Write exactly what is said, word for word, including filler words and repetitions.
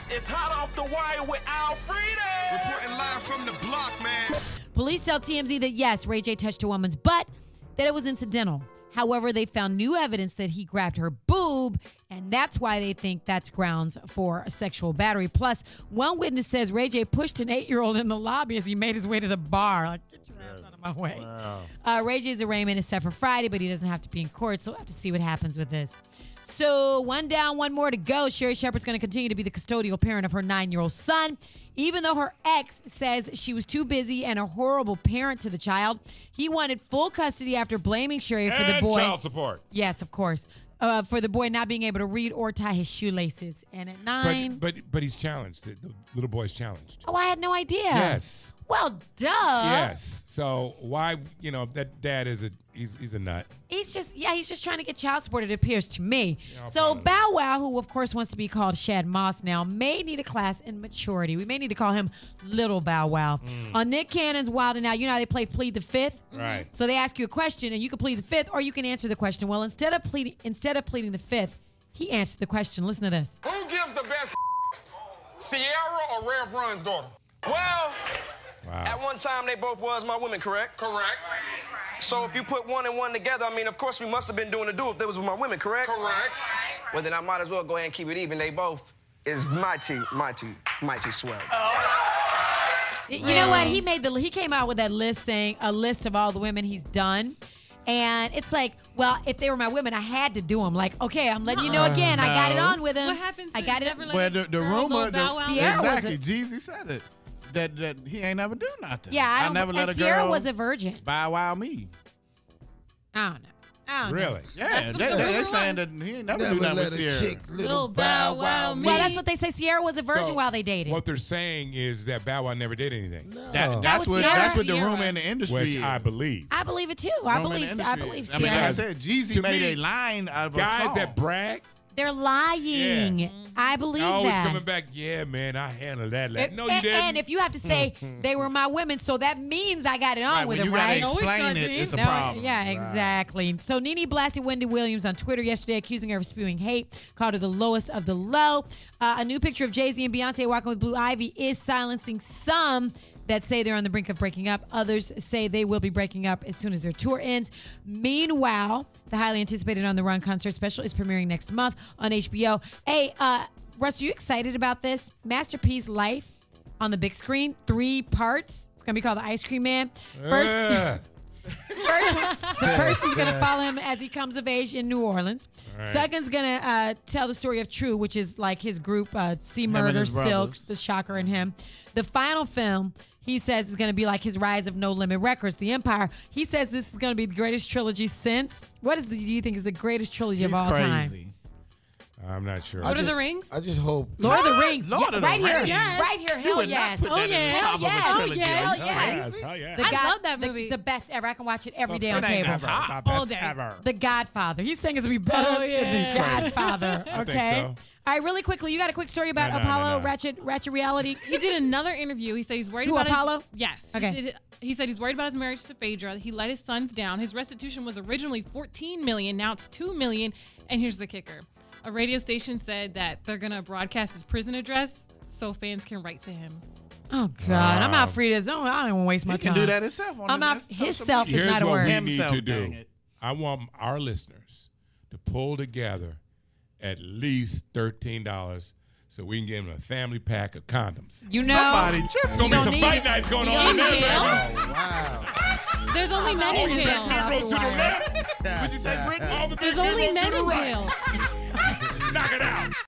It's hot off the wire with Alfreda. Reporting live from the block, man. Police tell T M Z that, yes, Ray J touched a woman's butt, that it was incidental. However, they found new evidence that he grabbed her boob, and that's why they think that's grounds for a sexual battery. Plus, one witness says Ray J pushed an eight-year-old in the lobby as he made his way to the bar. Like, get your ass out of my way. Wow. Uh, Ray J's arraignment is set for Friday, but he doesn't have to be in court, so we'll have to see what happens with this. So one down, one more to go. Sherri Shepherd's going to continue to be the custodial parent of her nine-year-old son. Even though her ex says she was too busy and a horrible parent to the child, he wanted full custody after blaming Sherri for the And boy. child support. Yes, of course. Uh, for the boy not being able to read or tie his shoelaces. And at nine... But, but but he's challenged. The, the little boy's challenged. Oh, I had no idea. Yes. Well, duh. Yes. So why, you know, that dad is a, he's, he's a nut. He's just, yeah, he's just trying to get child support, it appears to me. Yeah, so probably. Bow Wow, who of course wants to be called Shad Moss now, may need a class in maturity. We may need to call him Little Bow Wow. Mm. On Nick Cannon's Wild and Out, you know how they play Plead the Fifth? Right. So they ask you a question, and you can plead the fifth, or you can answer the question. Well, instead of pleading, instead of pleading the fifth, he answered the question. Listen to this. Who gives the best Sierra or Rev Run's daughter? Well, Wow. at one time they both was my women, correct? Correct. So if you put one and one together, I mean, of course we must have been doing the do if they was with my women, correct? Correct. Well, then I might as well go ahead and keep it even. They both is mighty, mighty, mighty swell. You know what? He made the he came out with that list saying a list of all the women he's done. And it's like, well, if they were my women, I had to do them. Like, okay, I'm letting you know again. I got it on with him. What happened to I got it. Never Let Well, the, the Girl rumor, Go Bow the, Wow? Sierra was exactly, a- Jeezy said it. That, that he ain't never do nothing. Yeah, I, don't, never let and a Sierra girl was a virgin. bow wow me. I don't know. I don't know. Really? Yeah, That's they, the they, rumor they was. saying that he ain't never, Never do nothing let with a Sierra. chick little Little bow bow wow wow me. Well, that's what they say. Sierra was a virgin So, while they dated. What they're saying is that Bow Wow never did anything. No. That, that's was what Sierra. that's what the Sierra. rumor in the industry Which is. I believe. I believe it too. I Rumor in believe. the I industry believe is. I mean, like I Sierra. said, Jeezy To made me, a line out of a Guys song. that brag, They're lying. Yeah. I believe always that. coming back, yeah, man, I handled that. Like, If- no, you and, didn't. and if you have to say they were my women, so that means I got it on Right, with when them, you gotta right? No, it explain it, doesn't. it's a No, problem. yeah, exactly. So Nene blasted Wendy Williams on Twitter yesterday, accusing her of spewing hate, called her the lowest of the low. Uh, a new picture of Jay-Z and Beyonce walking with Blue Ivy is silencing some that say they're on the brink of breaking up. Others say they will be breaking up as soon as their tour ends. Meanwhile, the highly anticipated On the Run concert special is premiering next month on H B O. Hey, uh, Russ, are you excited about this? Masterpiece Life on the big screen, three parts. It's going to be called The Ice Cream Man. First, Ugh. First, the first is going to follow him as he comes of age in New Orleans. right. Second's going to uh, tell the story of True, which is like his group, uh, C and Murder, his brothers. Silks, The Shocker, and him. The final film, he says, is going to be like his rise of No Limit Records, The Empire. He says this is going to be the greatest trilogy since. What is the, do you think is the greatest trilogy He's of all time? crazy. I'm not sure. Lord of just- the Rings? I just hope. Lord of the Rings. Lord Yeah, of the right here. Rings? Yes. Right here. You Hell would yes. not put Oh, that in yeah. the top Hell of yes. a Oh, trilogy. yeah. Hell Are you yes. crazy? Hell yeah. The I God- love that the- movie. The best ever. I can watch it every day It on ain't cable. that top. All day. Ever. The Godfather. He's saying it's going to be better Oh, than yeah. The Godfather. I Okay. think so. All right, really quickly, you got a quick story about No, no, Apollo, no, no. Ratchet Ratchet Reality? He did another interview. He said he's worried Who, about Apollo? His, yes. Okay. He, did, he said he's worried about his marriage to Phaedra. He let his sons down. His restitution was originally fourteen million dollars. Now it's two million dollars. And here's the kicker. A radio station said that they're going to broadcast his prison address so fans can write to him. Oh, God. I'm out free. Don't, I don't want to waste my He time. can do that himself on I'm out. his, His social self media. is Here's not a what word. we Himself, need to dang do. it. I want our listeners to pull together at least thirteen dollars so we can give them a family pack of condoms. You know. Somebody tripping. There's gonna be don't some need fight it. nights going You on in in there, jail? baby. Oh, wow. There's only men in jail. Negroes to the left. What'd you say, Brittany? All the big There's only Negroes men to the in right. jail. Knock it out.